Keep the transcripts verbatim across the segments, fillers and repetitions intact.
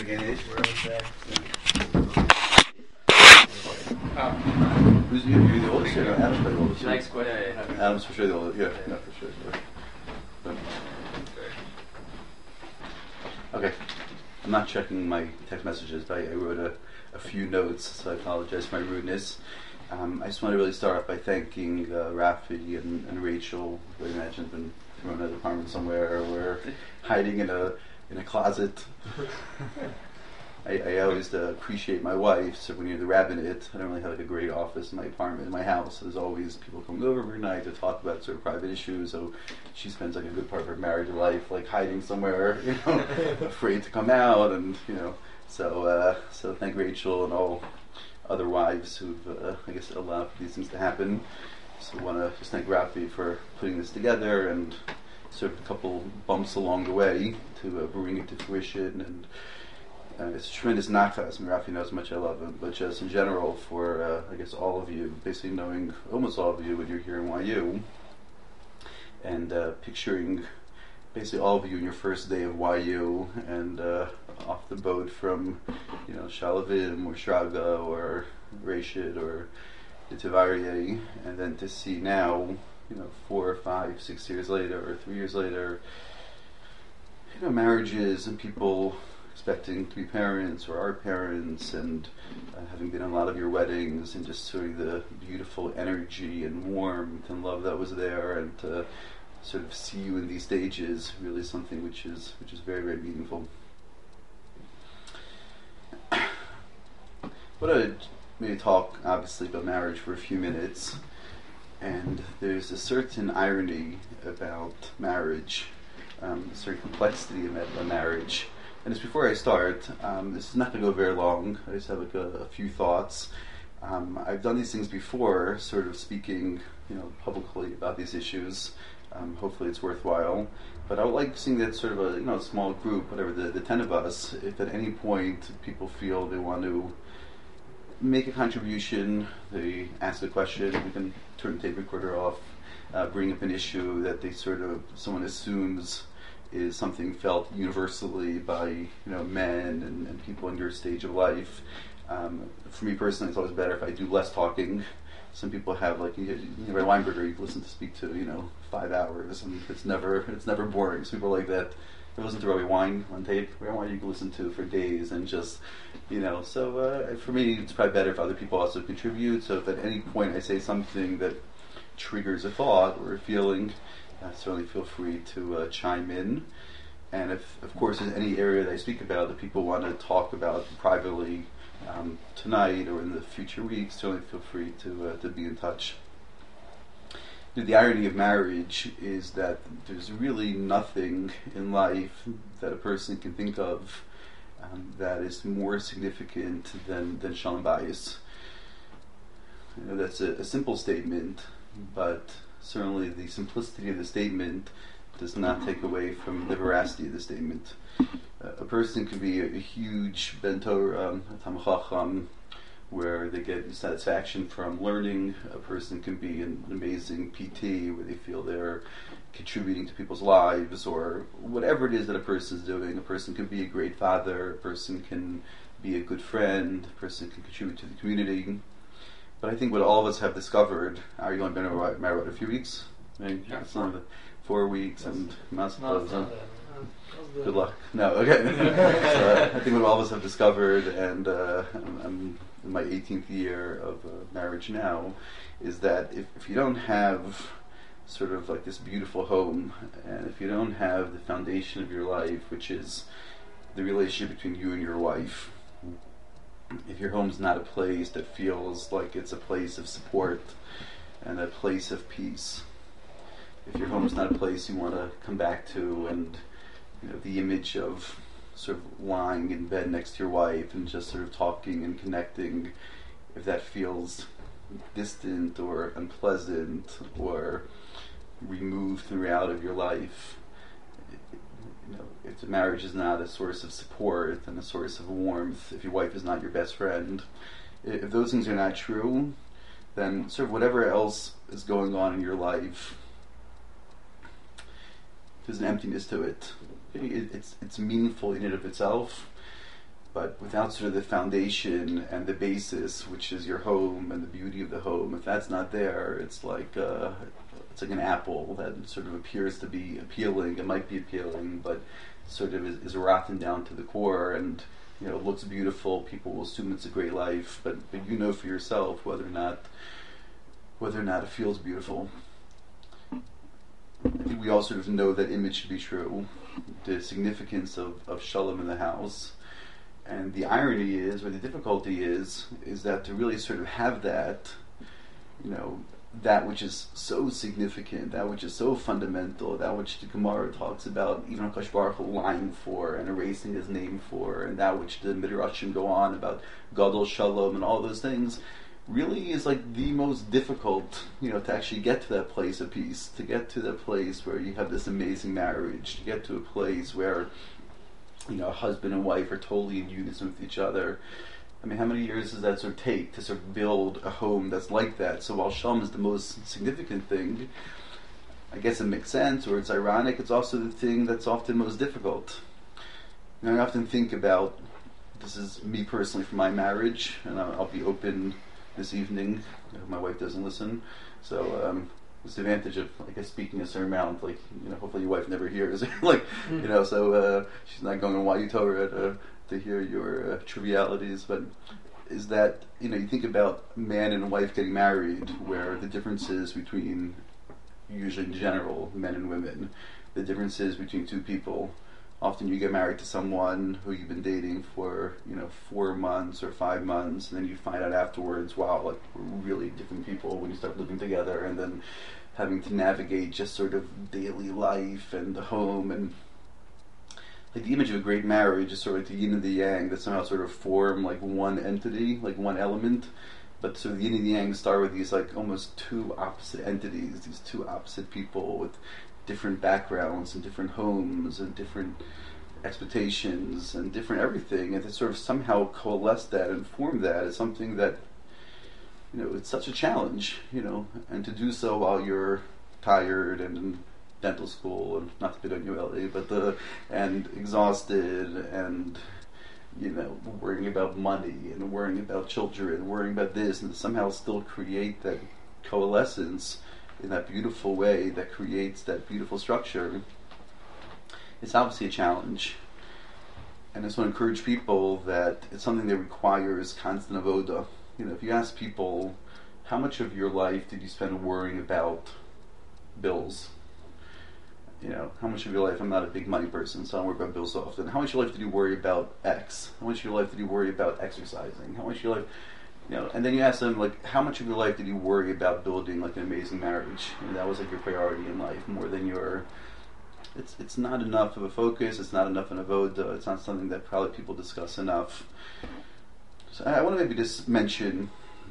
beginning. We're okay. Oh. Who's you? You the oldest? Or Adam's the oldest? Next question. Adam's for sure the oldest. Yeah, no, for sure. But, okay. I'm not checking my text messages, but I, I wrote a, a few notes, so I apologize for my rudeness. Um, I just want to really start off by thanking uh, Rafi and, and Rachel, who I imagine have been thrown in an apartment somewhere or hiding in a in a closet. I, I always uh, appreciate my wife, so when you're the rabbinate, I don't really have like a great office in my apartment, in my house. So there's always people coming over every night to talk about sort of private issues, so she spends like a good part of her married life like hiding somewhere, you know, afraid to come out, and you know, so uh, so thank Rachel and all other wives who've, uh, I guess, allowed for these things to happen. So I want to just thank Rafi for putting this together, and sort of a couple bumps along the way to uh, bring it to fruition. And uh, it's a tremendous nachas. I mean, Rafi knows how much I love him, but just in general for, uh, I guess, all of you, basically knowing almost all of you when you're here in Y U, and uh, picturing basically all of you in your first day of Y U, and uh, off the boat from, you know, Shalavim or Shraga or Rashid or the Tivariye, and then to see now, you know, four or five, six years later, or three years later, you know, marriages and people expecting to be parents or are parents, and uh, having been in a lot of your weddings, and just sort of the beautiful energy and warmth and love that was there, and to sort of see you in these stages, really something which is which is very, very meaningful. What I maybe talk obviously about marriage for a few minutes, and there's a certain irony about marriage, um, a certain complexity about marriage. And just before I start, um, this is not going to go very long. I just have like a, a few thoughts. Um, I've done these things before, sort of speaking, you know, publicly about these issues. Um, hopefully it's worthwhile. But I would like seeing that sort of a, you know, small group, whatever, the, the ten of us, if at any point people feel they want to make a contribution, they ask a question, we can turn the tape recorder off, uh, bring up an issue that they sort of, someone assumes is something felt universally by, you know, men and, and people in your stage of life. Um, for me personally, it's always better if I do less talking. Some people have, like, you know, Ray Weinberger, you listen to speak to, you know, five hours, and it's never it's never boring. So people like that, I listen to Robbie Wine on tape. Robbie Wine you can listen to for days, and just, you know, so uh, for me, it's probably better if other people also contribute. So if at any point I say something that triggers a thought or a feeling, uh, certainly feel free to uh, chime in. And if, of course, there's any area that I speak about that people want to talk about privately, Um, tonight or in the future weeks, certainly feel free to uh, to be in touch. You know, the irony of marriage is that there's really nothing in life that a person can think of um, that is more significant than, than Shalom Bayis. You know, that's a, a simple statement, but certainly the simplicity of the statement does not take away from the veracity of the statement. Uh, a person can be a, a huge Ben Torah, um, a Talmid Chacham, where they get satisfaction from learning. A person can be an amazing P T, where they feel they're contributing to people's lives, or whatever it is that a person is doing. A person can be a great father, a person can be a good friend, a person can contribute to the community. But I think what all of us have discovered, are you going to be married in a few weeks? Maybe yeah, it's not four weeks that's and Master. Good luck. No, okay. So, uh, I think what all of us have discovered, and uh, I'm, I'm in my eighteenth year of uh, marriage now, is that if, if you don't have sort of like this beautiful home, and if you don't have the foundation of your life, which is the relationship between you and your wife, if your home's not a place that feels like it's a place of support and a place of peace, if your home's not a place you want to come back to, and you know, the image of sort of lying in bed next to your wife and just sort of talking and connecting, if that feels distant or unpleasant or removed from the reality of your life, you know, if the marriage is not a source of support and a source of warmth, if your wife is not your best friend, if those things are not true, then sort of whatever else is going on in your life, there's an emptiness to it. It, it's it's meaningful in and of itself, But without sort of the foundation and the basis, which is your home and the beauty of the home, if that's not there, it's like uh, it's like an apple that sort of appears to be appealing. It might be appealing, but sort of is, is rotten down to the core, and you know, it looks beautiful. People will assume it's a great life, but but you know for yourself whether or not whether or not it feels beautiful. I think we all sort of know that image to be true, the significance of, of shalom in the house. And the irony is, or the difficulty is, is that to really sort of have that, you know, that which is so significant, that which is so fundamental, that which the Gemara talks about, even HaKadosh Baruch Hu lying for and erasing his name for, and that which the Midrashim go on about Gadol Shalom and all those things, really is like the most difficult, you know, to actually get to that place of peace, to get to that place where you have this amazing marriage, to get to a place where, you know, husband and wife are totally in unison with each other. I mean, how many years does that sort of take to sort of build a home that's like that? So while Shalom is the most significant thing, I guess it makes sense, or it's ironic, it's also the thing that's often most difficult. You know, I often think about, this is me personally for my marriage, and I'll, I'll be open this evening. I hope my wife doesn't listen. So, um, it's the advantage of, I guess, speaking a certain amount, like, you know, hopefully your wife never hears, like, mm. you know, so uh, she's not going on why you told her to, to hear your uh, trivialities, but is that, you know, you think about man and wife getting married, where the differences between, usually in general, men and women, the differences between two people. Often you get married to someone who you've been dating for, you know, four months or five months, and then you find out afterwards, wow, like, we're really different people when you start living together, and then having to navigate just sort of daily life and the home, and like the image of a great marriage is sort of like the yin and the yang that somehow sort of form like one entity, like one element, but so the yin and the yang start with these like almost two opposite entities, these two opposite people with different backgrounds and different homes and different expectations and different everything, and to sort of somehow coalesce that and form that is something that, you know, it's such a challenge, you know, and to do so while you're tired and in dental school, and not to pick on you, Ellie, but the and exhausted and, you know, worrying about money and worrying about children, worrying about this, and to somehow still create that coalescence in that beautiful way that creates that beautiful structure. It's obviously a challenge. And I just want to encourage people that it's something that requires constant avoda. You know, if you ask people, how much of your life did you spend worrying about bills? You know, how much of your life, I'm not a big money person, so I don't worry about bills so often. How much of your life did you worry about X? How much of your life did you worry about exercising? How much of your life, you know, and then you ask them, like, how much of your life did you worry about building, like, an amazing marriage? And that was, like, your priority in life, more than your, it's it's not enough of a focus, it's not enough of an avoda, it's not something that probably people discuss enough. So I, I want to maybe just mention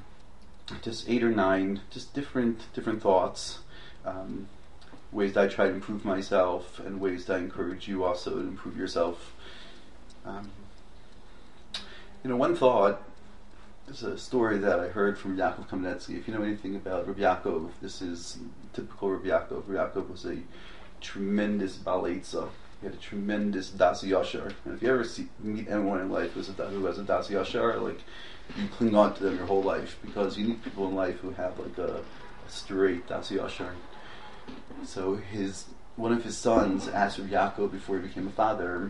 just eight or nine, just different different thoughts, um, ways that I try to improve myself, and ways that I encourage you also to improve yourself. Um, you know, one thought, there's a story that I heard from Yaakov Kamenetsky. If you know anything about Rabbi Yaakov, this is typical Rabbi Yaakov. Rabbi Yaakov was a tremendous baleitza. He had a tremendous das yashar. And if you ever see, meet anyone in life who has a, who has a das yashar, like, you cling on to them your whole life, because you need people in life who have like a, a straight das yashar. So his one of his sons asked Rabbi Yaakov before he became a father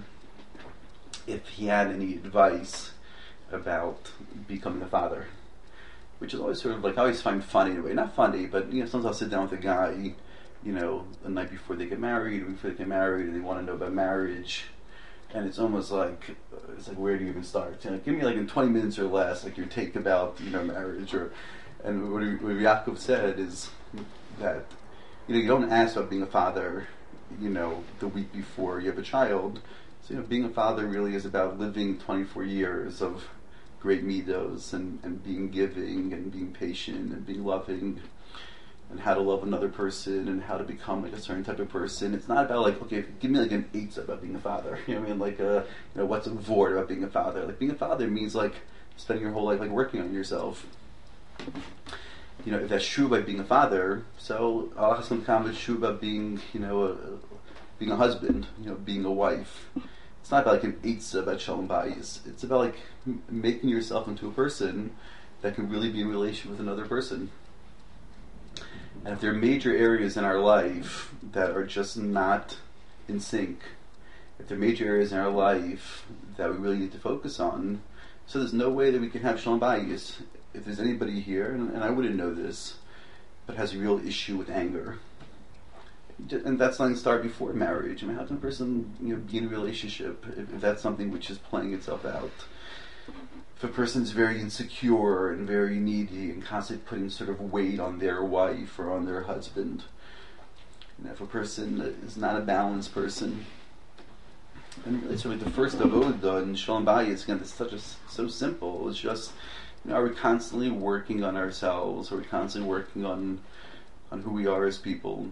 if he had any advice about becoming a father, which is always sort of like I always find funny in a way. Not funny, but you know, sometimes I'll sit down with a guy, you know, the night before they get married, or before they get married, and they want to know about marriage, and it's almost like it's like where do you even start? You know, give me like in twenty minutes or less, like your take about, you know, marriage, or and what, what Yaakov said is that, you know, you don't ask about being a father, you know, the week before you have a child. So, you know, being a father really is about living twenty-four years of great midos and, and being giving and being patient and being loving, and how to love another person and how to become like a certain type of person. It's not about like, okay, give me like an eight about being a father. You know what I mean? Like, uh, you know, what's a vort about being a father? Like, being a father means like spending your whole life like working on yourself. You know, if that's true about being a father, so Allah Hashem Kam is true about being, you know, a, being a husband, you know, being a wife. it's not about like an eitzah about shalom bayis. It's about like m- making yourself into a person that can really be in relation with another person. And if there are major areas in our life that are just not in sync, if there are major areas in our life that we really need to focus on, so there's no way that we can have shalom bayis. If there's anybody here, and, and I wouldn't know this, but has a real issue with anger, and that's not to start before marriage. I mean, how can a person, you know, be in a relationship if, if that's something which is playing itself out? If a person's very insecure and very needy and constantly putting sort of weight on their wife or on their husband, and if a person is not a balanced person, and really sort of the first avodah in Shalom Bayis, again, it's such a, so simple. It's just, you know, are we constantly working on ourselves? Are we constantly working on on who we are as people?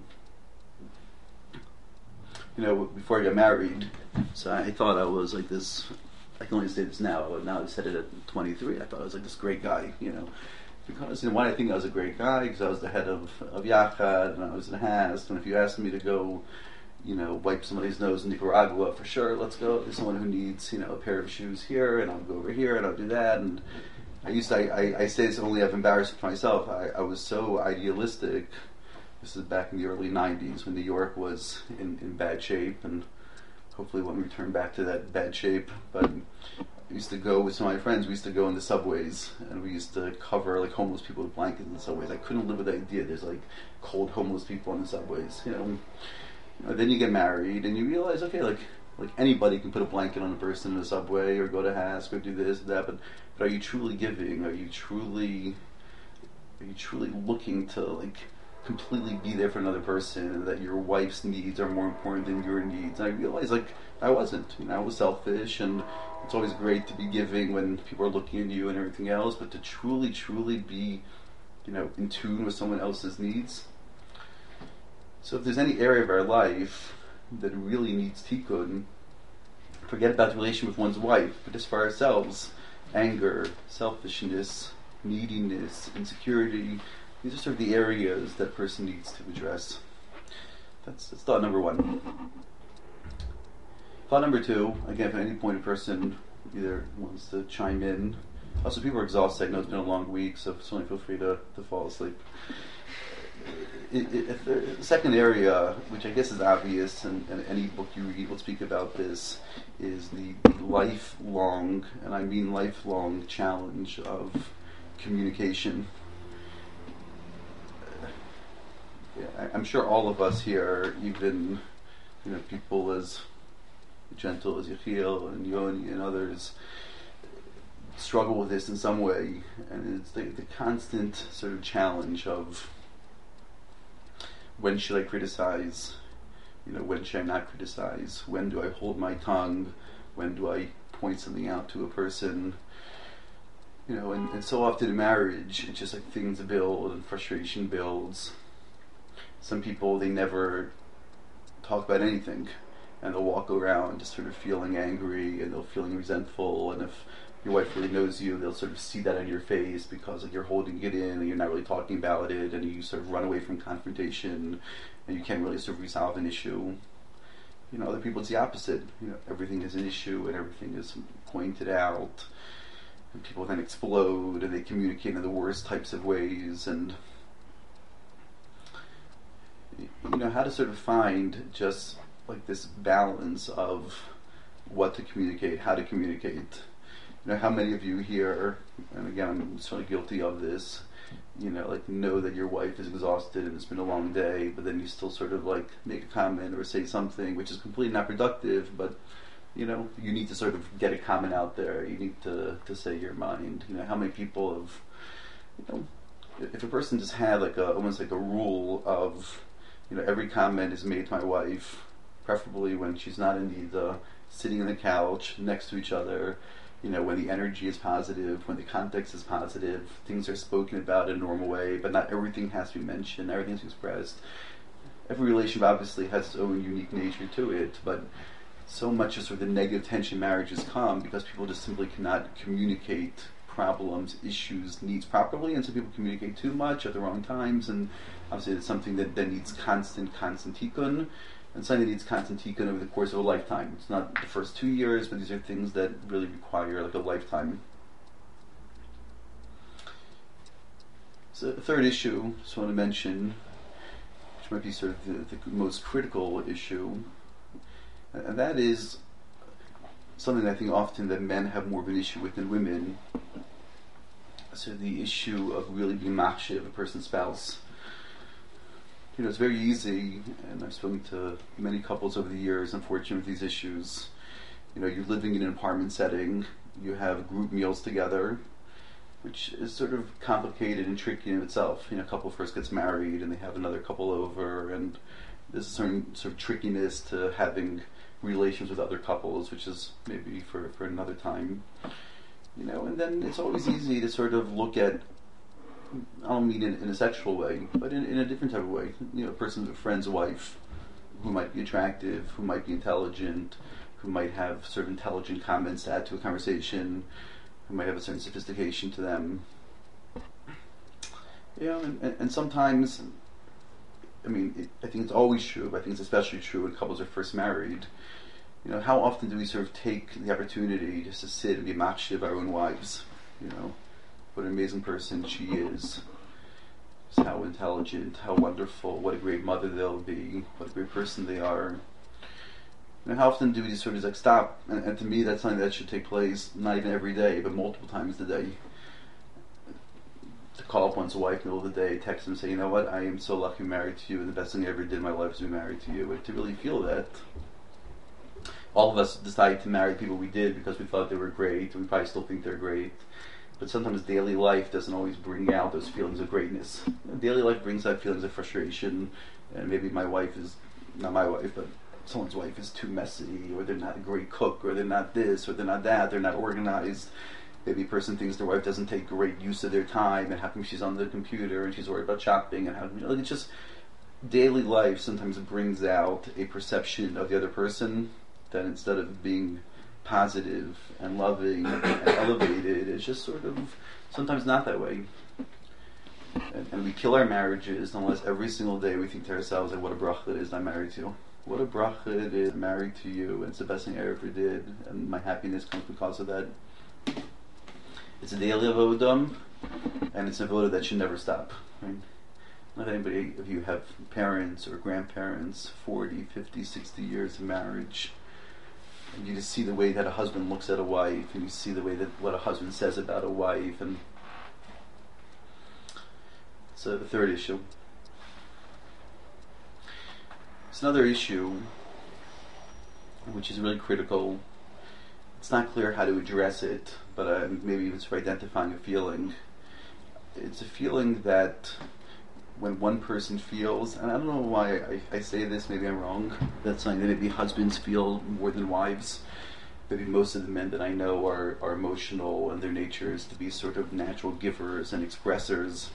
You know, before I got married, so I thought I was like this. I can only say this now, but now I said it at twenty-three. I thought I was like this great guy, you know. Because, you know, why I think I was a great guy? Because I was the head of, of Yachad, and I was in Hast, and if you asked me to go, you know, wipe somebody's nose in Nicaragua, for sure, let's go. There's someone who needs, you know, a pair of shoes here, and I'll go over here, and I'll do that. And I used to, I, I, I say this only, I've embarrassed myself. I, I was so idealistic. This is back in the early nineties when New York was in, in bad shape, and hopefully when we return back to that bad shape. But I used to go with some of my friends, we used to go in the subways, and we used to cover like homeless people with blankets in the subways. I couldn't live with the idea there's like cold homeless people on the subways, you know. You know, then you get married and you realize, okay, like like anybody can put a blanket on a person in the subway or go to Hask or do this or that, but, but are you truly giving? Are you truly are you truly looking to like completely be there for another person, and that your wife's needs are more important than your needs? And I realized like I wasn't. You know, I was selfish, and it's always great to be giving when people are looking at you and everything else, but to truly, truly be, you know, in tune with someone else's needs. So if there's any area of our life that really needs tikkun, forget about the relation with one's wife, but as for ourselves, anger, selfishness, neediness, insecurity, these are sort of the areas that person needs to address. That's, that's thought number one. Thought number two, again, if at any point a person either wants to chime in. Also, people are exhausted. I know it's been a long week, so certainly feel free to, to fall asleep. It, it, if there, the second area, which I guess is obvious, and, and any book you read will speak about this, is the, the lifelong, and I mean lifelong, challenge of communication. Yeah, I, I'm sure all of us here, even, you know, people as gentle as Yechiel and Yoni and others, struggle with this in some way, and it's the, the constant sort of challenge of when should I criticize, you know, when should I not criticize, when do I hold my tongue, when do I point something out to a person, you know, and, and so often in marriage it's just like things build and frustration builds. Some people, they never talk about anything, and they'll walk around just sort of feeling angry, and they'll feeling resentful, and if your wife really knows you, they'll sort of see that on your face because like you're holding it in and you're not really talking about it, and you sort of run away from confrontation, and you can't really sort of resolve an issue. You know, other people it's the opposite. You know, everything is an issue and everything is pointed out, and people then explode and they communicate in the worst types of ways. And you know, how to sort of find just like this balance of what to communicate, how to communicate. You know, how many of you here, and again, I'm certainly guilty of this, you know, like know that your wife is exhausted and it's been a long day, but then you still sort of like make a comment or say something which is completely not productive, but you know, you need to sort of get a comment out there. You need to, to say your mind. You know, how many people have, you know, if a person just had like a, almost like a rule of, you know, every comment is made to my wife, preferably when she's not in the, uh, sitting on the couch next to each other, you know, when the energy is positive, when the context is positive, things are spoken about in a normal way, but not everything has to be mentioned, everything is expressed. Every relationship obviously has its own unique nature to it, but so much of sort of the negative tension marriages come because people just simply cannot communicate problems, issues, needs properly, and some people communicate too much at the wrong times, and obviously it's something that then needs constant, constant tikkun. and something that needs constant tikkun over the course of a lifetime. It's not the first two years, but these are things that really require like a lifetime. So the third issue I just want to mention, which might be sort of the, the most critical issue, and that is something I think often that men have more of an issue with than women. So the issue of really being machshav a person's spouse. You know, it's very easy, and I've spoken to many couples over the years, unfortunately, with these issues. You know, you're living in an apartment setting, you have group meals together, which is sort of complicated and tricky in itself. You know, a couple first gets married, and they have another couple over, and there's a certain sort of trickiness to having relations with other couples, which is maybe for, for another time. You know, and then it's always easy to sort of look at, I don't mean in, in a sexual way, but in, in a different type of way. You know, a person's a friend's wife who might be attractive, who might be intelligent, who might have sort of intelligent comments to add to a conversation, who might have a certain sophistication to them. You know, and, and, and sometimes, I mean, it, I think it's always true, but I think it's especially true when couples are first married. You know, how often do we sort of take the opportunity just to sit and be machshav our own wives? You know, what an amazing person she is. Just how intelligent, how wonderful, what a great mother they'll be, what a great person they are. You know, how often do we just sort of like stop? And, and to me, that's something that should take place not even every day, but multiple times a day. To call up one's wife in the middle of the day, text them and say, you know what, I am so lucky to be married to you, and the best thing I ever did in my life is to be married to you. And to really feel that. All of us decided to marry people we did because we thought they were great, and we probably still think they're great. But sometimes daily life doesn't always bring out those feelings of greatness. You know, daily life brings out feelings of frustration, and maybe my wife is, not my wife, but someone's wife is too messy, or they're not a great cook, or they're not this, or they're not that, they're not organized. Maybe a person thinks their wife doesn't take great use of their time, and how come she's on the computer, and she's worried about shopping, and how, you know, it's just, daily life sometimes brings out a perception of the other person that instead of being positive and loving and elevated, it's just sort of sometimes not that way. And, and we kill our marriages unless every single day we think to ourselves, like, what a bracha it is I'm married to you. What a bracha it is I'm married to you, and it's the best thing I ever did, and my happiness comes because of that. It's a daily avodah, and it's an avodah that should never stop. Right? Not anybody of you have parents or grandparents, forty, fifty, sixty years of marriage. And you just see the way that a husband looks at a wife, and you see the way that what a husband says about a wife, and so the third issue. It's another issue which is really critical. It's not clear how to address it, but uh, maybe it's for identifying a feeling. It's a feeling that when one person feels, and I don't know why I, I say this, maybe I'm wrong, that's something that maybe husbands feel more than wives. Maybe most of the men that I know are, are emotional, and their nature is to be sort of natural givers and expressors.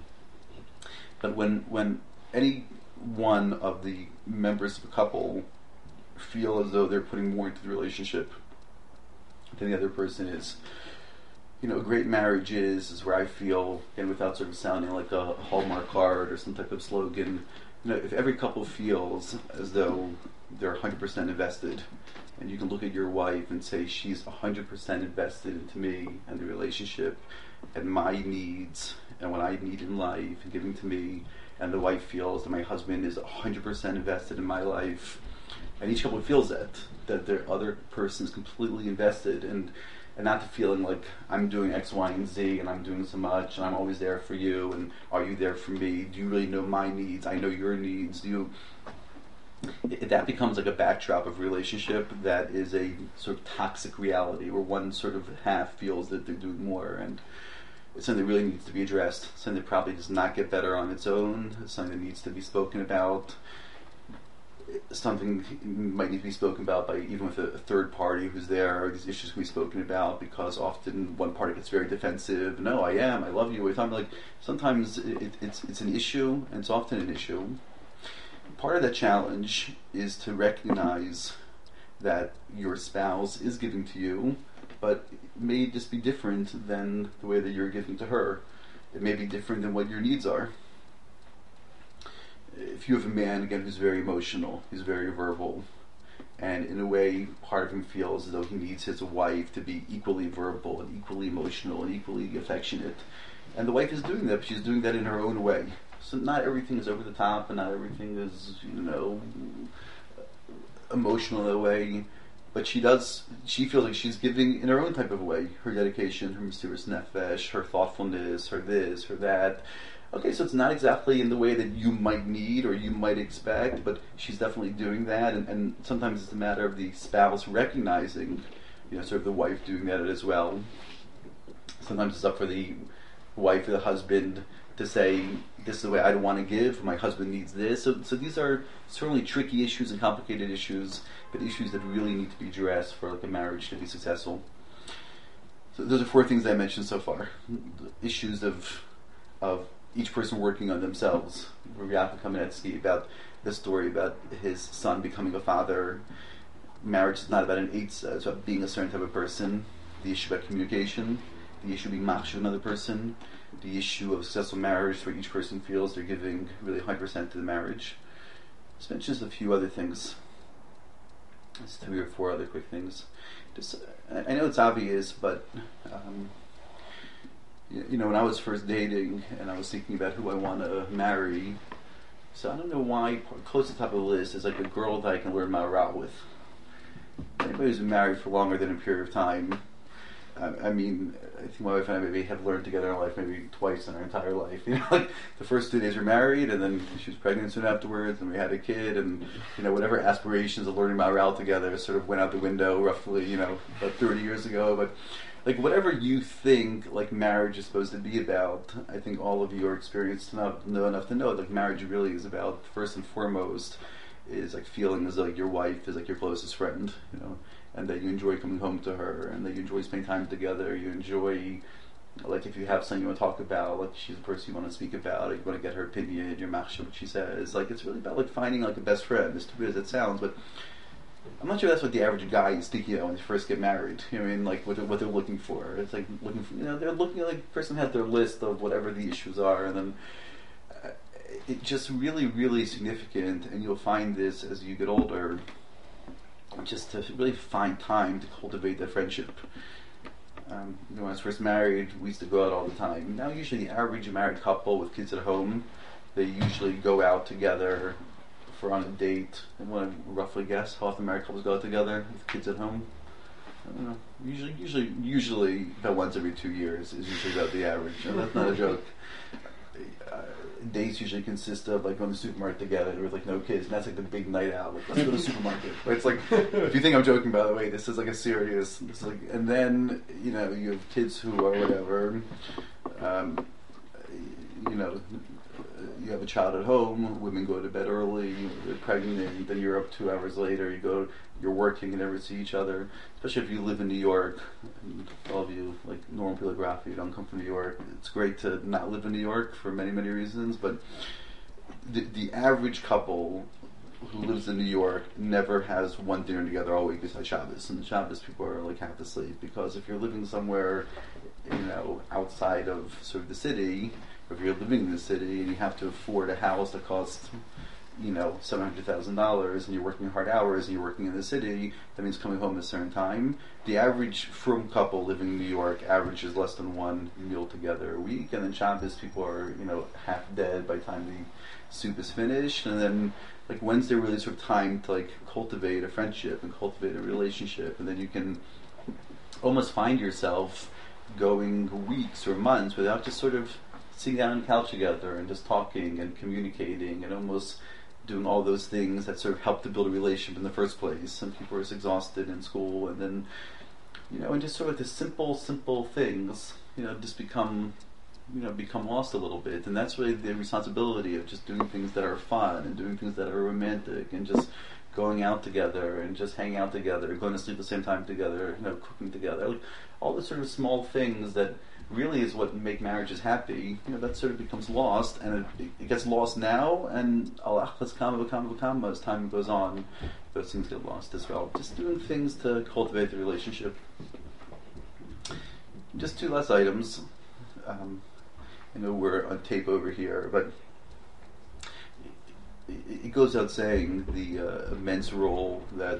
But when when any one of the members of a couple feel as though they're putting more into the relationship than the other person is, you know, a great marriage is, is where I feel, and without sort of sounding like a Hallmark card or some type of slogan, you know, if every couple feels as though they're one hundred percent invested, and you can look at your wife and say she's one hundred percent invested into me and the relationship and my needs and what I need in life and giving to me, and the wife feels that my husband is one hundred percent invested in my life, and each couple feels that, that their other person is completely invested, and and not the feeling like I'm doing X, Y, and Z, and I'm doing so much, and I'm always there for you, and are you there for me? Do you really know my needs? I know your needs. Do you? It, that becomes like a backdrop of relationship that is a sort of toxic reality, where one sort of half feels that they're doing more, and it's something that really needs to be addressed. Something that probably does not get better on its own. It's something that needs to be spoken about. Something might need to be spoken about by even with a, a third party who's there. These issues can be spoken about because often one party gets very defensive. No, I am. I love you. I'm like sometimes it, it's it's an issue, and it's often an issue. Part of that challenge is to recognize that your spouse is giving to you, but it may just be different than the way that you're giving to her. It may be different than what your needs are. if you have a man, again, who's very emotional, he's very verbal, and in a way, part of him feels as though he needs his wife to be equally verbal and equally emotional and equally affectionate. And the wife is doing that, but she's doing that in her own way. So not everything is over the top, and not everything is, you know, emotional in a way. But she does, she feels like she's giving in her own type of way, her dedication, her mysterious nefesh, her thoughtfulness, her this, her that. Okay, so it's not exactly in the way that you might need or you might expect, but she's definitely doing that, and, and sometimes it's a matter of the spouse recognizing, you know, sort of the wife doing that as well. Sometimes it's up for the wife or the husband to say, this is the way I want to give, my husband needs this. So, so these are certainly tricky issues and complicated issues, but issues that really need to be addressed for like a marriage to be successful. So those are four things I mentioned so far. The issues of of each person working on themselves. Rabbi Kamenetsky about the story about his son becoming a father. Marriage is not about an eitzah, it's about being a certain type of person. The issue about communication, the issue of being machshuv another person, the issue of successful marriage where each person feels they're giving really one hundred percent to the marriage. Let's mention just a few other things. Just three or four other quick things. Just, I know it's obvious, but um, you know, when I was first dating and I was thinking about who I want to marry, so I don't know why close to the top of the list is like a girl that I can learn Maharal with. Anybody who's been married for longer than a period of time, I, I mean, I think my wife and I maybe have learned together in our life maybe twice in our entire life. You know, like the first two days we're married, and then she was pregnant soon afterwards, and we had a kid, and you know, whatever aspirations of learning Maharal together sort of went out the window roughly, you know, about thirty years ago, but like whatever you think like marriage is supposed to be about, I think all of you are experienced enough, know enough to know like marriage really is about, first and foremost, is like feeling as though like your wife is like your closest friend, you know, and that you enjoy coming home to her, and that you enjoy spending time together. You enjoy, like if you have something you want to talk about, like she's the person you want to speak about, or you want to get her opinion, your machshir, what she says. Like it's really about like finding like a best friend, as stupid as it sounds, but I'm not sure that's what the average guy is thinking of when they first get married. You know what I mean? Like what they're, what they're looking for. It's like looking for, you know, they're looking at like the person has their list of whatever the issues are, and then uh, it's just really, really significant. And you'll find this as you get older, just to really find time to cultivate that friendship. Um, you know, when I was first married, we used to go out all the time. Now, usually, the average married couple with kids at home, they usually go out together for on a date. I want to roughly guess how often married couples go out together with kids at home. I don't know. Usually, usually, usually about once every two years is usually about the average. And that's not a joke. Uh, dates usually consist of like going to the supermarket together with like no kids, and that's like the big night out. Like, let's go to the supermarket. But it's like, if you think I'm joking, by the way, this is like a serious. This is like, and then you know you have kids who are whatever. Um, you know, you have a child at home. Women go to bed early. They're pregnant. Then you're up two hours later. You go. You're working and never see each other. Especially if you live in New York. And all of you, like normal people like Rafi, you don't come from New York. It's great to not live in New York for many, many reasons. But the the average couple who lives in New York never has one dinner together all week besides Shabbos. And Shabbos people are like half asleep, because if you're living somewhere, you know, outside of sort of the city, or if you're living in the city and you have to afford a house that costs, you know, seven hundred thousand dollars, and you're working hard hours, and you're working in the city, that means coming home at a certain time. The average frum couple living in New York averages less than one meal together a week, and then Shabbos people are, you know, half dead by the time the soup is finished, and then like when's there really sort of time to like cultivate a friendship and cultivate a relationship, and then you can almost find yourself going weeks or months without just sort of sitting down on the couch together and just talking and communicating and almost doing all those things that sort of help to build a relationship in the first place. Some people are just exhausted in school, and then, you know, and just sort of the simple, simple things, you know, just become, you know, become lost a little bit. And that's really the responsibility of just doing things that are fun and doing things that are romantic and just going out together and just hanging out together, going to sleep at the same time together, you know, cooking together. Like, all the sort of small things that really is what make marriages happy, you know, that sort of becomes lost, and it, it gets lost now, and alachas kama v'kama v'kama as time goes on, those things get lost as well. Just doing things to cultivate the relationship. Just two last items. Um, I know we're on tape over here, but it, it goes without saying the uh, immense role that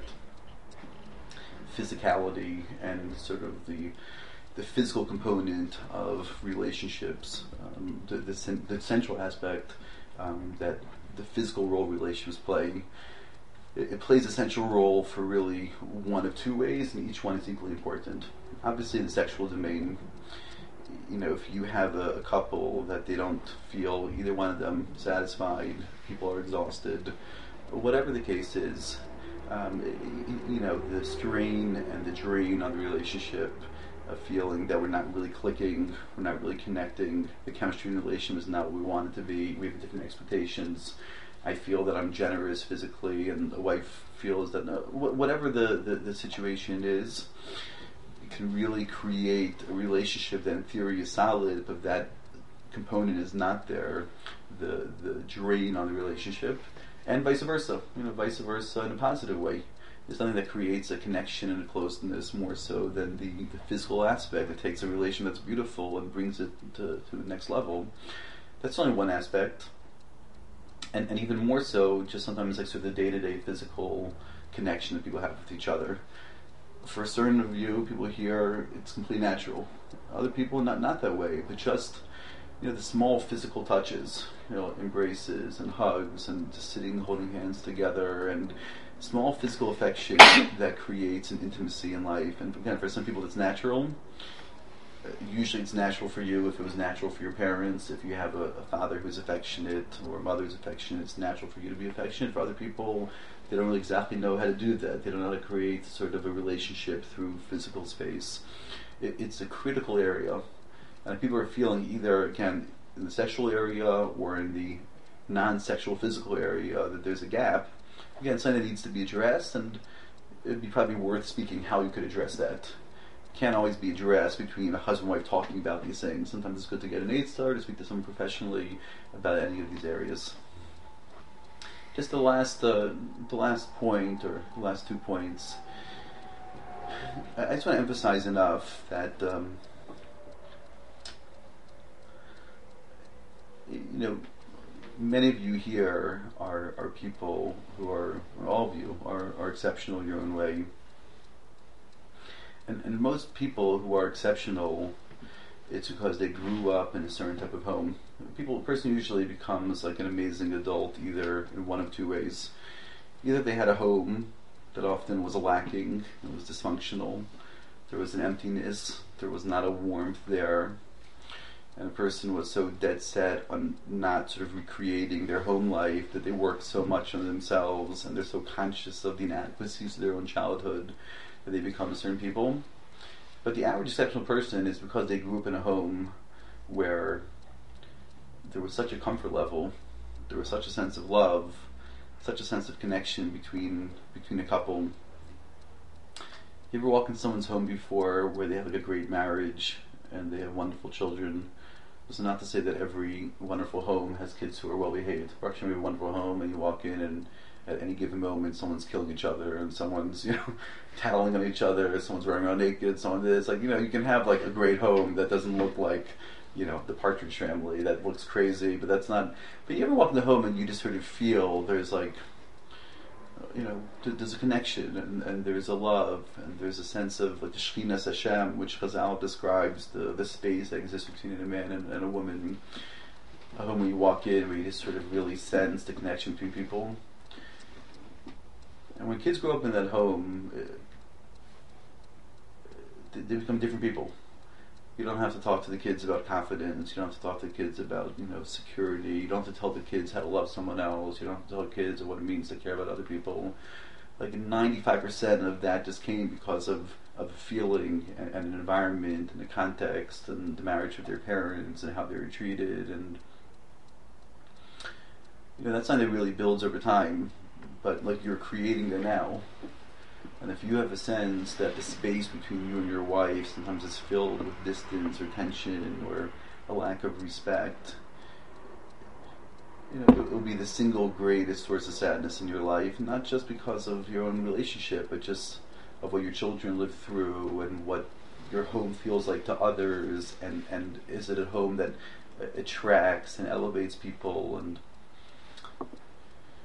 physicality and sort of the the physical component of relationships, um, the, the, cen- the central aspect um, that the physical role relationships play. It, it plays a central role for really one of two ways, and each one is equally important. Obviously, in the sexual domain, you know, if you have a, a couple that they don't feel either one of them satisfied, people are exhausted, whatever the case is, um, you know, the strain and the drain on the relationship, a feeling that we're not really clicking, we're not really connecting, the chemistry in the relationship is not what we want it to be, we have different expectations. I feel that I'm generous physically, and the wife feels that no, whatever the, the, the situation is, it can really create a relationship that in theory is solid, but that component is not there, the, the drain on the relationship, and vice versa, you know, vice versa in a positive way. It's something that creates a connection and a closeness more so than the, the physical aspect that takes a relation that's beautiful and brings it to, to the next level. That's only one aspect. And, and even more so, just sometimes like sort of the day-to-day physical connection that people have with each other. For a certain of you, people here, it's completely natural. Other people, not not that way, but just, you know, the small physical touches, you know, embraces and hugs and just sitting, holding hands together, and small physical affection that creates an intimacy in life. And again, for some people, it's natural. Usually it's natural for you if it was natural for your parents. If you have a, a father who's affectionate or a mother who's affectionate, it's natural for you to be affectionate. For other people, they don't really exactly know how to do that. They don't know how to create sort of a relationship through physical space. It, it's a critical area. And if people are feeling either, again, in the sexual area or in the non-sexual physical area that there's a gap, again, something that needs to be addressed, and it'd be probably worth speaking how you could address that. Can't always be addressed between a husband and wife talking about these things. Sometimes it's good to get an aid star, to speak to someone professionally about any of these areas. Just the last, uh, the last point, or the last two points. I just want to emphasize enough that um, you know, many of you here are are people who are, or all of you are, are exceptional in your own way. And, and most people who are exceptional, it's because they grew up in a certain type of home. People, a person usually becomes like an amazing adult either in one of two ways. Either they had a home that often was lacking, it was dysfunctional, there was an emptiness, there was not a warmth there, and a person was so dead set on not sort of recreating their home life that they worked so much on themselves and they're so conscious of the inadequacies of their own childhood that they become certain people. But the average exceptional person is because they grew up in a home where there was such a comfort level, there was such a sense of love, such a sense of connection between between a couple. You ever walk in someone's home before where they have like a great marriage and they have wonderful children? It's not to say that every wonderful home has kids who are well behaved. Or actually, maybe a wonderful home and you walk in and at any given moment someone's killing each other and someone's, you know, tattling on each other, someone's running around naked, someone is like, you know, you can have like a great home that doesn't look like, you know, the Partridge Family, that looks crazy, but that's not. But you ever walk in the home and you just sort of feel there's like, you know, there's a connection and, and there's a love and there's a sense of like the Shekhinah Hashem, which Chazal describes the, the space that exists between a man and, and a woman. A home where you walk in where you just sort of really sense the connection between people. And when kids grow up in that home, they become different people. You don't have to talk to the kids about confidence. You don't have to talk to the kids about, you know, security. You don't have to tell the kids how to love someone else. You don't have to tell kids what it means to care about other people. Like ninety-five percent of that just came because of, of a feeling and, and an environment and a context and the marriage with their parents and how they were treated. And, you know, that's something that really builds over time. But like you're creating that now. And if you have a sense that the space between you and your wife sometimes is filled with distance or tension or a lack of respect, you know, it will be the single greatest source of sadness in your life, not just because of your own relationship, but just of what your children live through and what your home feels like to others, and, and is it a home that attracts and elevates people. And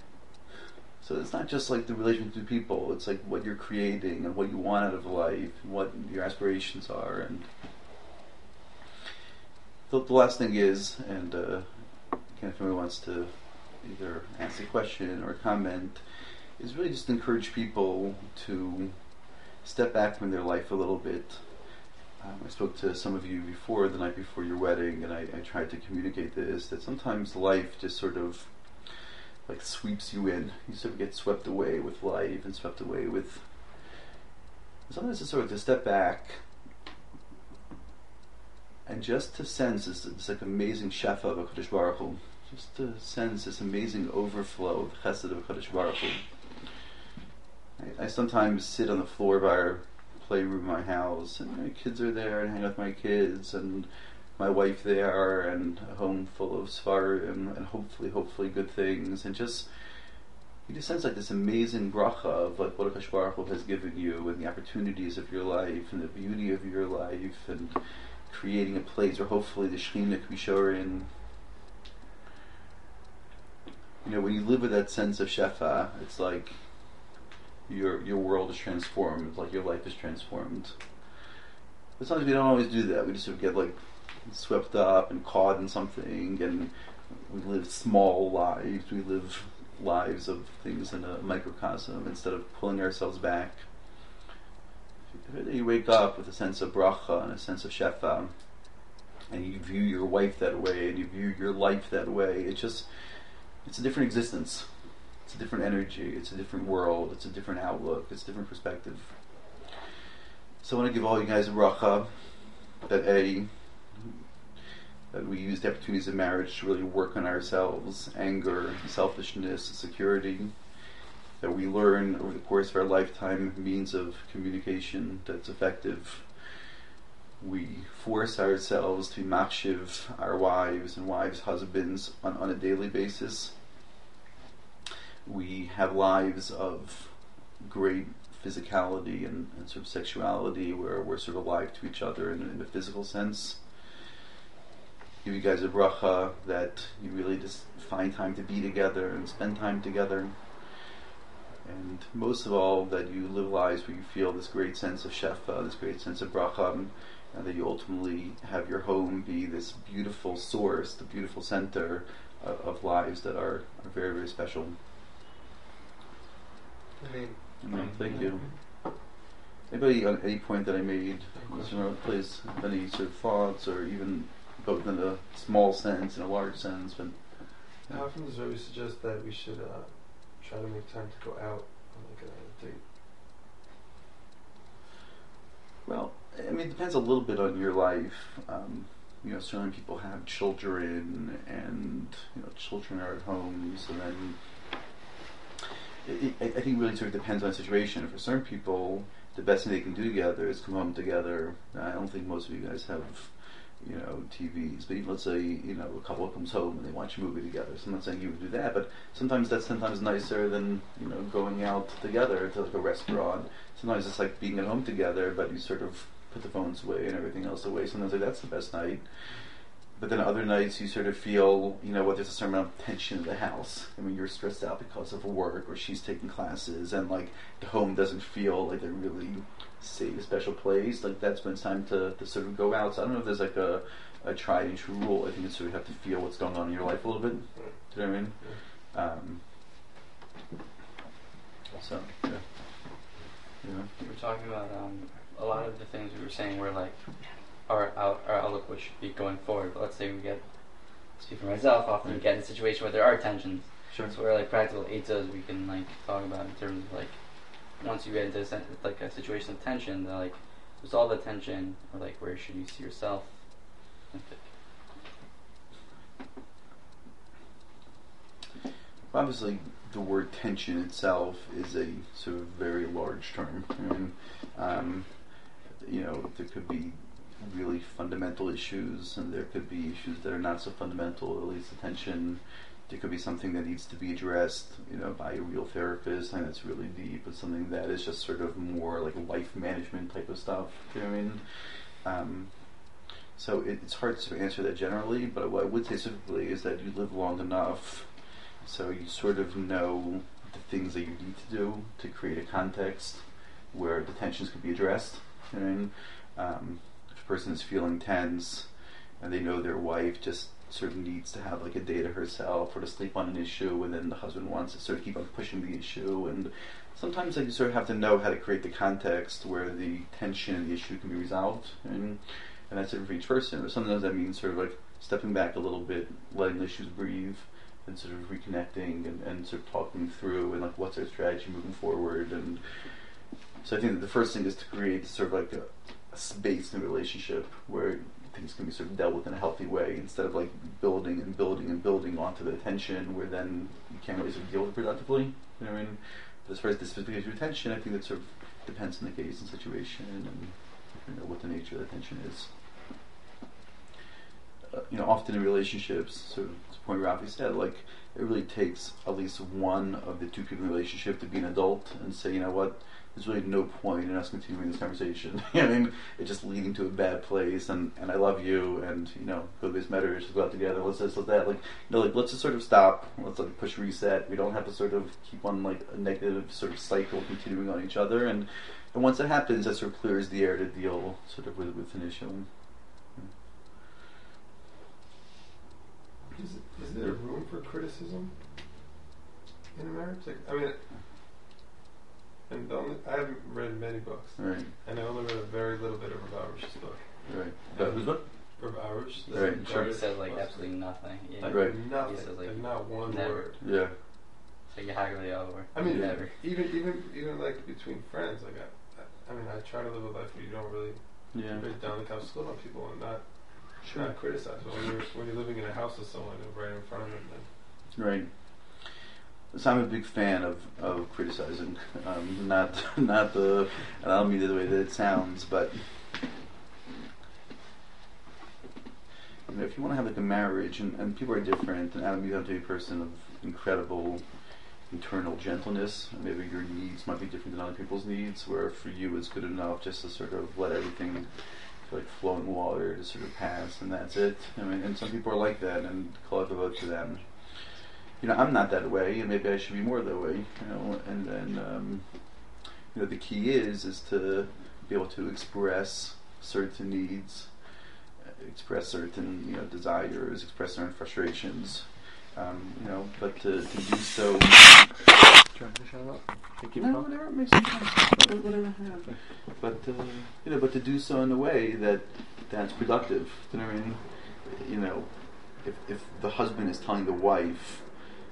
So it's not just like the relation to people, it's like what you're creating and what you want out of life, and what your aspirations are. And the, the last thing is, and uh, again, if anyone wants to either ask a question or comment, is really just encourage people to step back from their life a little bit. Um, I spoke to some of you before, the night before your wedding, and I, I tried to communicate this, that sometimes life just sort of like sweeps you in. You sort of get swept away with life and swept away with... Sometimes it's sort of to step back and just to sense this, this like amazing shefa of HaKadosh Baruch Hu. Just to sense this amazing overflow of chesed of HaKadosh Baruch Hu. I, I sometimes sit on the floor of our playroom in my house, and my kids are there, and I hang with my kids, and my wife there, and a home full of svarim, and, and hopefully, hopefully good things, and just, you just sense like this amazing bracha of like what HaKadosh Baruch Hu has given you, and the opportunities of your life, and the beauty of your life, and creating a place where hopefully the Shekhinah can be shorin. You know, when you live with that sense of shefa, it's like your your world is transformed, it's like your life is transformed. But sometimes we don't always do that. We just sort of get like swept up and caught in something, and we live small lives. We live lives of things in a microcosm instead of pulling ourselves back. If you wake up with a sense of bracha and a sense of shefa, and you view your wife that way, and you view your life that way, it just it's a different existence. It's a different energy, it's a different world, it's a different outlook, it's a different perspective. So I want to give all you guys a bracha that A, that we use the opportunities of marriage to really work on ourselves, anger, selfishness, security, that we learn over the course of our lifetime means of communication that's effective. We force ourselves to be machshiv our wives and wives' husbands on, on a daily basis. We have lives of great physicality and, and sort of sexuality where we're sort of alive to each other in, in a physical sense. Give you guys a bracha that you really just find time to be together and spend time together. And most of all, that you live lives where you feel this great sense of shefa, this great sense of bracha, and that you ultimately have your home be this beautiful source, the beautiful center of, of lives that are, are very, very special. Amen. Amen. Thank you. Anybody on any point that I made, please, any sort of thoughts, or even both in a small sense and a large sense? But how often does Rebbe suggest that we should uh, try to make time to go out on like a date? Well, I mean, it depends a little bit on your life. Um, you know, certainly people have children, and you know, children are at homes, and then it, it, I think it really sort of depends on the situation. For certain people, the best thing they can do together is come home together. I don't think most of you guys have, you know, T Vs, but even let's say, you know, a couple comes home and they watch a movie together. So I'm not saying you would do that, but sometimes that's sometimes nicer than, you know, going out together to like a restaurant. Sometimes it's like being at home together, but you sort of put the phones away and everything else away. Sometimes like that's the best night. But then other nights you sort of feel, you know what, there's a certain amount of tension in the house. I mean, you're stressed out because of work, or she's taking classes, and like the home doesn't feel like a really safe, special place. Like that's when it's time to, to sort of go out. So I don't know if there's like a, a tried and true rule. I think it's sort of have to feel what's going on in your life a little bit. Do you know what I mean? Um, so, yeah. Yeah. We were talking about um, a lot of the things we were saying were like our out, our outlook which should be going forward. But let's say we get, speak for myself, often we get in a situation where there are tensions. Sure. So we're like practical eitzos we can like talk about in terms of like once you get into a, sen- like a situation of tension, that like resolve the tension, or like where should you see yourself? Obviously, the word tension itself is a sort of very large term. I mean, um, you know, there could be really fundamental issues, and there could be issues that are not so fundamental, at least the tension. There could be something that needs to be addressed, you know, by a real therapist, and that's really deep, but something that is just sort of more like life management type of stuff. You know what I mean? Um, so it, it's hard to answer that generally, but what I would say specifically is that you live long enough, so you sort of know the things that you need to do to create a context where the tensions can be addressed. You know what I mean? Um, if a person is feeling tense and they know their wife just sort of needs to have like a day to herself or to sleep on an issue, and then the husband wants to sort of keep on pushing the issue, and sometimes like, you sort of have to know how to create the context where the tension and the issue can be resolved, and, and that's different for each person. But sometimes that means sort of like stepping back a little bit, letting the issues breathe, and sort of reconnecting and, and sort of talking through and like what's our strategy moving forward. And so I think that the first thing is to create sort of like a, a space in a relationship where things can be sort of dealt with in a healthy way, instead of like building and building and building onto the tension where then you can't really sort of deal with it productively. You know what I mean? But as far as the specific issue of tension, I think that sort of depends on the case and situation and you know, what the nature of the tension is. Uh, you know, often in relationships, sort of to the point Rafi said, like it really takes at least one of the two people in the relationship to be an adult and say, you know what, there's really no point in us continuing this conversation. I mean, it's just leading to a bad place, and, and I love you, and you know, go to this matter, let's go out together, let's this, let's that. Like, you know, like let's just sort of stop. Let's like push reset. We don't have to sort of keep on like a negative sort of cycle continuing on each other. And, and once that happens, that sort of clears the air to deal sort of with with an issue. Is, is there room for criticism in a marriage? Like, I mean, and the only, I haven't read many books, Right. and I only read a very little bit of Rav Arush's book. Right. But who's what? Rav Arush. the Right, guy sure. He that says like was- absolutely nothing. Yeah. Like Right. nothing. He says, like, like not one never. word. Yeah. It's like you haggle over. I mean, never. even even even like between friends, like I, I, I mean, I try to live a life where you don't really Yeah. break down the couch split on people and not Sure. not criticize. But when you're when you're living in a house with someone and right in front of them, then Right. So I'm a big fan of, of criticizing. Um, not not the, and I don't mean it the way that it sounds, but you know, if you want to have like a marriage, and, and people are different, and Adam, you have to be a person of incredible internal gentleness. And maybe your needs might be different than other people's needs, where for you it's good enough just to sort of let everything like flow in water to sort of pass, and that's it. I mean, and some people are like that, and call it devote to them. You know, I'm not that way, and maybe I should be more that way. You know, and then um, you know, the key is is to be able to express certain needs, express certain you know desires, express certain frustrations. Um, you know, but to, to do so. trying to shut up. No, whatever it makes sense. Whatever, whatever. Yeah. But uh, you know, but to do so in a way that that's productive. You know what I mean? You know, if if the husband is telling the wife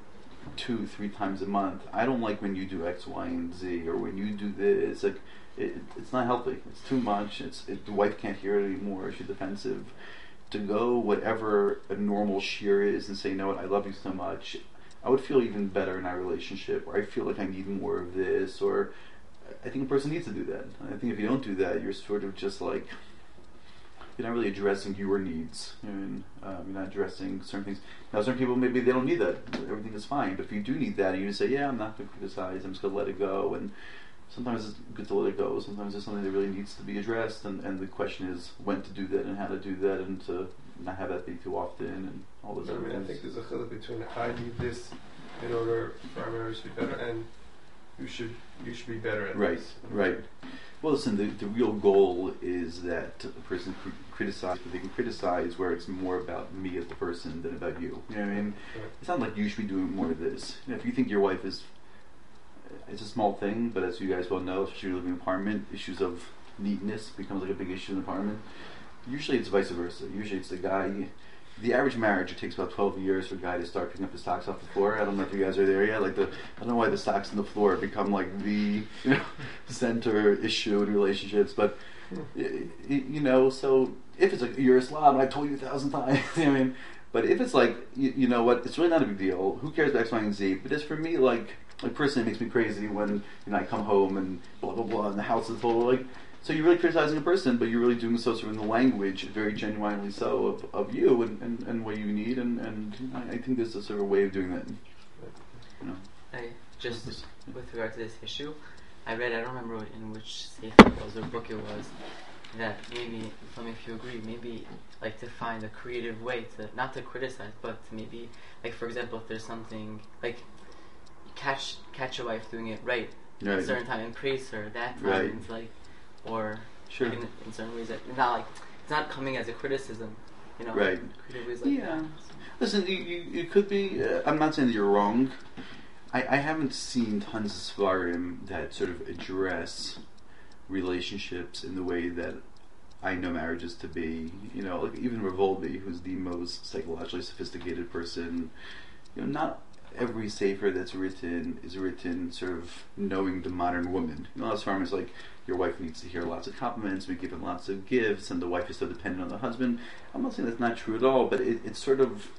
two, three times a month, I don't like when you do X, Y, and Z, or when you do this. Like, it, it's not healthy. It's too much. It's it, the wife can't hear it anymore. She's defensive. To go whatever a normal sheer is and say, you know what, I love you so much, I would feel even better in our relationship, or I feel like I need more of this, or I think a person needs to do that. I think if you don't do that, you're sort of just like, you're not really addressing your needs. You know, um, you're not addressing certain things. Now, certain people, maybe they don't need that. Everything is fine. But if you do need that, and you just say, yeah, I'm not going to criticize, I'm just going to let it go. And sometimes it's good to let it go. Sometimes it's something that really needs to be addressed. And, and the question is when to do that and how to do that, and to not have that be too often and all those I other mean, I things. think there's a chiluk between I need this in order for our marriage to be better, and you should you should be better at Right, this. right. Well, listen, the, the real goal is that a person cr- criticize, but they can criticize where it's more about me as the person than about you. You know what I mean? Right. It's not like you should be doing more of this. You know, if you think your wife is, it's a small thing, but as you guys well know, especially living in an apartment, issues of neatness becomes like a big issue in an apartment. Usually it's vice versa. Usually it's the guy. The average marriage, it takes about twelve years for a guy to start picking up his socks off the floor. I don't know if you guys are there yet. Like the, I don't know why the socks on the floor become like the you know, center issue in relationships. But y- y- you know, so if it's like you're a slob, and I told you a thousand times. I mean, but if it's like you, you know what, it's really not a big deal. Who cares about X, Y, and Z? But as for me, like like personally, it makes me crazy when you know I come home and blah blah blah, and the house is full of like. So you're really criticizing a person, but you're really doing so sort of in the language, very genuinely so, of, of you and, and, and what you need, and, and I, I think there's a sort of way of doing that. You know. I just with regard to this issue, I read, I don't remember in which sefer it was or book it was, that maybe, tell me if you agree, maybe like to find a creative way to, not to criticize, but to maybe, like for example, if there's something, like catch catch a wife doing it right, at Right. a certain time and praise her that time. Right. And it's like, or Sure. in, in certain ways that it's not like it's not coming as a criticism, you know. Right. Creative ways like Yeah. that. Listen, you, you, it could be. Uh, I'm not saying that you're wrong. I, I haven't seen tons of svarim that sort of address relationships in the way that I know marriages to be. You know, like even Revolvi, who's the most psychologically sophisticated person. You know, not every sefer that's written is written sort of knowing the modern woman. You know, as far as like your wife needs to hear lots of compliments, we give him lots of gifts, and the wife is so dependent on the husband. I'm not saying that's not true at all, but it, it's sort of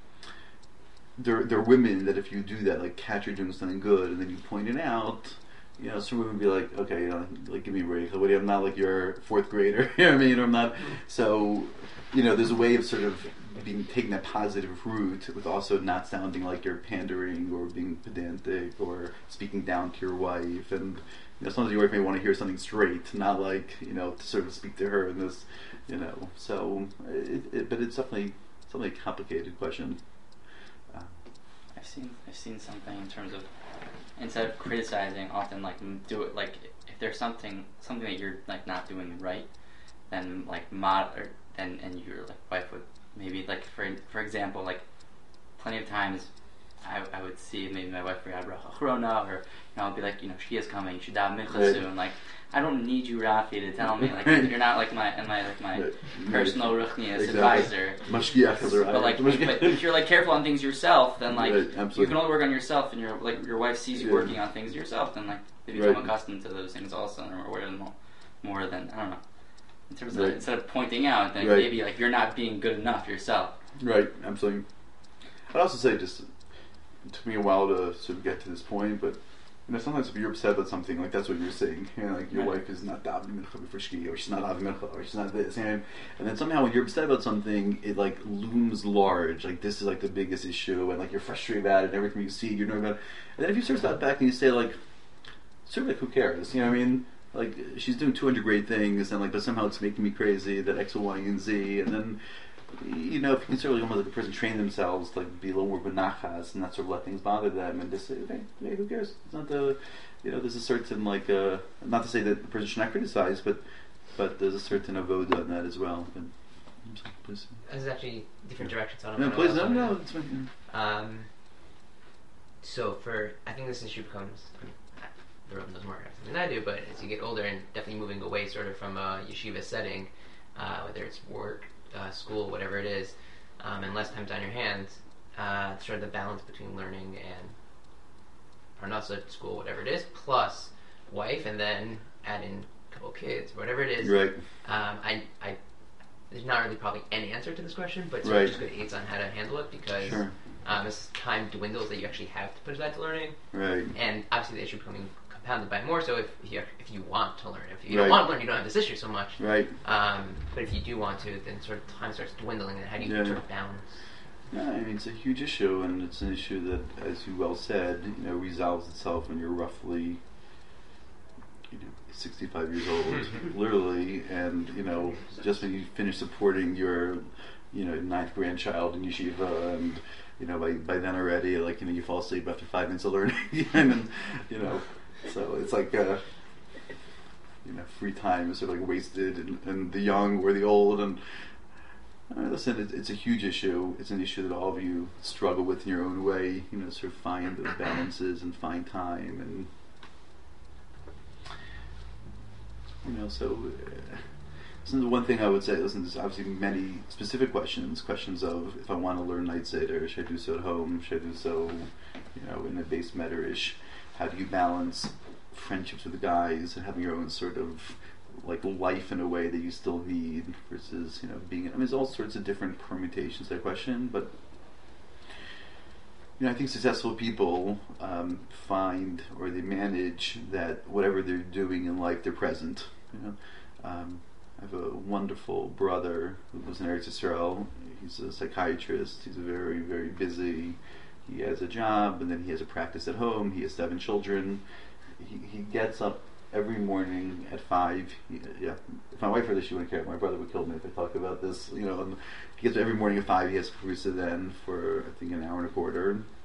there. There are women that if you do that, like catch her doing something good, and then you point it out. You know, some women be like, okay, you know, like give me a break. Like, what do you, I'm not like your fourth grader. You know what I mean? I'm not. So, you know, there's a way of sort of being taking that positive route with also not sounding like you're pandering or being pedantic or speaking down to your wife. And you know, sometimes your wife may want to hear something straight, not like, you know, to sort of speak to her in this, you know. So, it, it, but it's definitely something a complicated question. Uh, I've seen I've seen something in terms of instead of criticizing, often like m- do it like if there's something something that you're like not doing right, then like mod or and and your like wife would maybe like for for example like plenty of times I, I would see maybe my wife forgot Bracha Achrona, or you know I'll be like, you know, she is coming, you should daven mincha Right. soon. Like I don't need you, Rafi, to tell me like you're not like my and my like my Right. personal ruchnius Exactly. advisor. Mashgiach is right. But like, but if you're like careful on things yourself, then like Right, you absolutely. can only work on yourself, and your like your wife sees you Yeah. working on things yourself, then like they become Right. accustomed to those things also, or aware of them more, more than I don't know. In terms of Right. instead of pointing out, then Right. maybe like you're not being good enough yourself. Right, absolutely. I'd also say just it took me a while to sort of get to this point, but you know, sometimes if you're upset about something, like that's what you're saying. You know, like your Right. wife is not davening mincha before shki, or she's not davening mincha, or she's not this, and and then somehow when you're upset about something, it like looms large. Like this is like the biggest issue, and like you're frustrated about it, and everything you see, you're knowing about it. And then if you sort of step back and you say like, sort of like who cares? You know what I mean? Like she's doing two hundred great things, and like but somehow it's making me crazy that X, Y, and Z, and then. You know, if you can sort of almost like a person train themselves to like be a little more benachas and not sort of let things bother them and just say, okay, hey, who cares? It's not the, you know, there's a certain like, uh, not to say that the person should not criticize, but but there's a certain avoda in that as well. But, I'm sorry, please. This is actually different direction, so I don't No, know. please, what no, else I no, wanna it's fine. Um, so for, I think this issue becomes, I mean, the Rebbe knows more about it than I do, but as you get older and definitely moving away sort of from a yeshiva setting, uh, whether it's work, uh, school, whatever it is, um, and less time's on your hands, uh, sort of the balance between learning and parnasa, school, whatever it is, plus wife, and then add in a couple kids, whatever it is. Right, Um, I, I, there's not really probably any answer to this question, but sort Right. of just good aids on how to handle it because sure, um, as time dwindles, that you actually have to put aside to learning, right, and obviously the issue becoming compounded by more. So if if you, if you want to learn, if you Right. don't want to learn, you don't have this issue so much. right. Um, but if you do want to, then sort of time starts dwindling, and how do you Yeah. sort of balance? Yeah, I mean, it's a huge issue, and it's an issue that, as you well said, you know, resolves itself when you're roughly, you know, sixty-five years old, literally, and, you know, just when you finish supporting your, you know, ninth grandchild in yeshiva, and, you know, by, by then already, like, you know, you fall asleep after five minutes of learning, and, then, you know, so it's like, uh, you know, free time is sort of like wasted, and, and the young or the old, and, Uh, listen, it's, it's a huge issue. It's an issue that all of you struggle with in your own way. You know, sort of find those balances and find time, and you know. So, uh, listen, the one thing I would say, listen, there's obviously many specific questions. Questions of if I want to learn night seder, should I do so at home? Should I do so, you know, in a base medrash? How do you balance friendships with the guys and having your own sort of like life in a way that you still need versus, you know, being, I mean, there's all sorts of different permutations to that question, but you know, I think successful people um, find or they manage that whatever they're doing in life, they're present. You know, um, I have a wonderful brother who lives in Eretz Yisrael. He's a psychiatrist. He's very, very busy. He has a job, and then he has a practice at home. He has seven children. He, he gets up every morning at five. He, yeah, if my wife heard this, she wouldn't care. My brother would kill me if I talk about this. You know, and he gets up every morning at five. He has Carusa then for I think an hour and a quarter.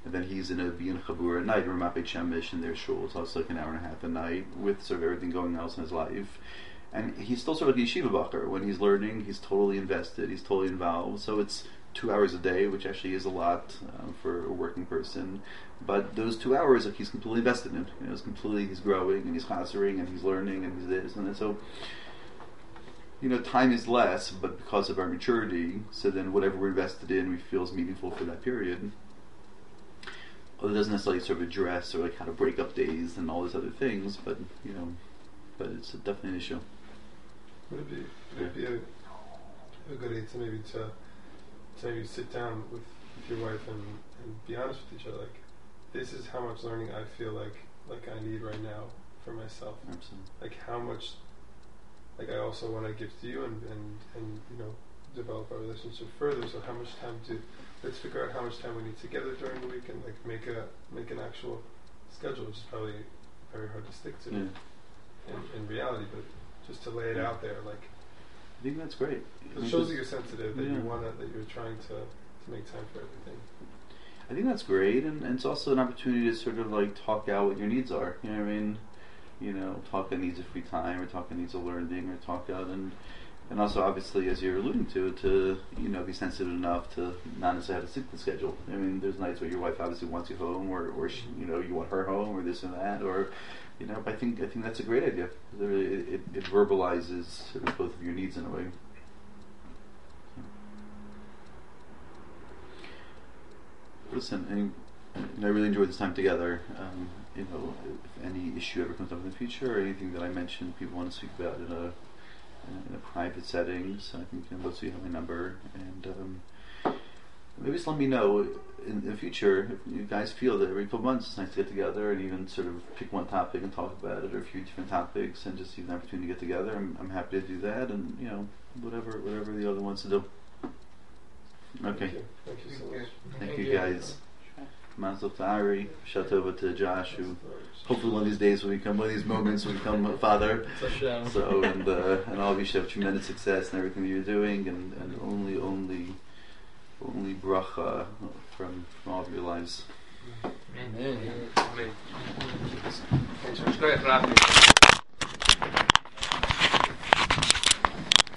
and then he's in a Bian Chabur at night, Ramat Beit Shemesh, in their shul, so it's like an hour and a half a night with sort of everything going else in his life. And he's still sort of like a yeshiva bacher. When he's learning, he's totally invested, he's totally involved. So it's two hours a day, which actually is a lot um, for a working person. But those two hours, like, he's completely invested in. You know, it's completely, he's growing and he's chasering and he's learning and he's this and then so. You know, time is less, but because of our maturity, so then whatever we're invested in, we feel is meaningful for that period. Well, it doesn't necessarily sort of address or like how to break up days and all those other things, but you know, but it's definitely an issue. Would it be would it be a, a good idea to maybe to, to maybe sit down with, with your wife and, and be honest with each other? Like, this is how much learning I feel like like I need right now for myself. Absolutely. Like how much, like I also want to give to you and, and, and you know, develop our relationship further. So how much time to let's figure out how much time we need together during the week and like make a make an actual schedule, which is probably very hard to stick to Yeah. in, in reality, but just to lay it Yeah. out there, like I think that's great. it shows that you're sensitive, that yeah. you wanna, that you're trying to, to make time for everything. I think that's great, and, and it's also an opportunity to sort of like talk out what your needs are. You know what I mean? You know, talk out needs of free time, or talk out needs of learning, or talk out and and also obviously, as you're alluding to, to you know be sensitive enough to not necessarily have to stick to the schedule. I mean, there's nights where your wife obviously wants you home, or or she, you know you want her home, or this and that, or you know. But I think I think that's a great idea. It, it, it verbalizes sort of both of your needs in a way. Listen, and, and I really enjoyed this time together. Um, you know, if any issue ever comes up in the future, or anything that I mentioned, people want to speak about in a in a private setting, so I think you know, most of you have my number, and um, maybe just let me know in the future if you guys feel that every couple months it's nice to get together and even sort of pick one topic and talk about it, or a few different topics, and just see an opportunity to get together. I'm, I'm happy to do that, and you know, whatever whatever the other wants to do. Okay. Thank you. Thank you so much. Thank, Thank you, you. guys. Mazel to Ari, Shatova to Josh, who hopefully one of these days will become, one of these moments will become a father. So, and uh, and all of you should have tremendous success in everything that you're doing, and, and only, only, only bracha from, from all of your lives. Amen. Amen. Go ahead, Rafi.